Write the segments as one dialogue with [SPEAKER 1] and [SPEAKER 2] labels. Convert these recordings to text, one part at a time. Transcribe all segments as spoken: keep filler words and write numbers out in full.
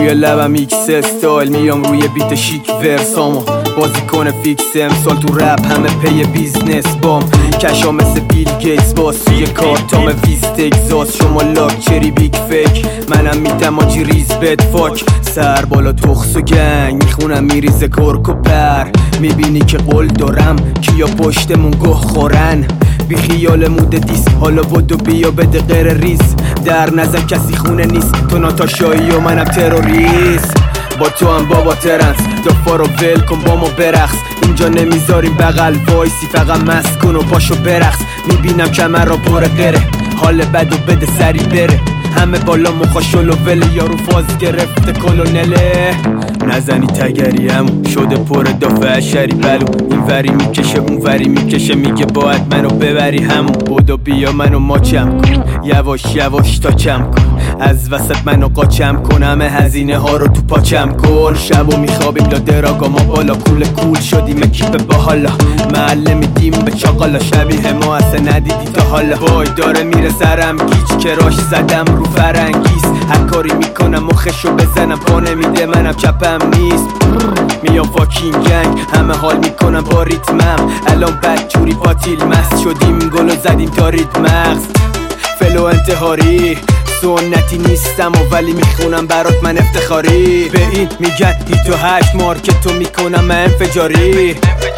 [SPEAKER 1] روی لبم ایکس استایل میام روی بیت شیک ورسامو بازی کنه فیکس امسال تو رپ همه پی بیزنس بام کشا مثل بیل گیتس باز توی کارتام ویست اگزاز شما لاکچری بیگ فیک منم میتم آجی ریز بد فاک سر بالا تخص و گنگ میخونم میریزه کرک و پر میبینی که قول دارم کیا پشتمون گه خورن بی خیال مود دیس حالا بدو بیا بده غیر ریز در نظر کسی خونه نیست تو ناتاشایی و منم تروریست با تو هم بابا ترنس دافا رو ول کن با ما برقص اینجا نمیذاریم بغل وایسی فقط مست کن و پاشو برقص میبینم کمر را پر غره حال بد و بده سری بره همه بالا مخا شلو وله یارو فاز گرفته کلونله نزنی تگری همون شده پر دافه اشری بلو این وری میکشه اون وری میکشه میگه باید منو ببری همون بودو بیا منو ماچم کن یواش یواش تا چم کن از وسط منو قاچم کن همه هزینه ها رو تو پاچم کن شبو میخوابیم لا دراگا ما بالا کول کول شدیم اکیپ با حالا محله میدیم به چاقالا شبیه ما اصلا ندیدی تا حالا وای داره میره سرم گیج کراش زدم رو فرنگیز هر کاری میکنم مخشو بزنم پا نمیده منم چپم نیست میام فاکین گنگ همه حال میکنم با ریتمم الان بد جوری پاتیل مست شدیم گلو زدیم تا ریت مغز فلو انتحاری سنتی نیستم و ولی میخونم برات من افتخاری به این میگن هیت و هشت مارکتو میکنم من انفجاری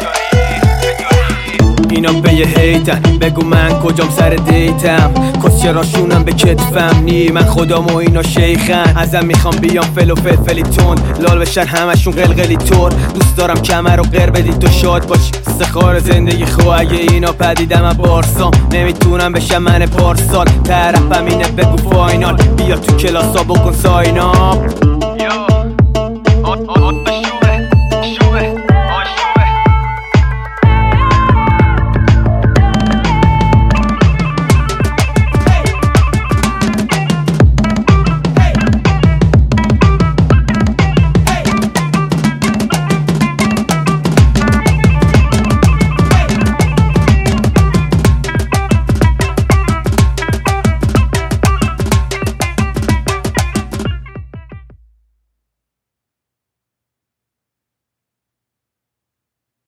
[SPEAKER 1] اینا به یه هیتن بگو من کجام سر دیتم کس چراشونم به کتفم نی من خودم و اینا شیخن ازم میخوام بیام فلو فلفلی تون لال بشن همشون قلقلی طور دوست دارم کمر رو غیر بدی تو شاد باشی استخار زندگی خو اگه اینا پدیدم من بارسام نمیتونم بشم من پارسال طرفم اینه بگو فاینال بیا تو کلاسا بکن ساین اپ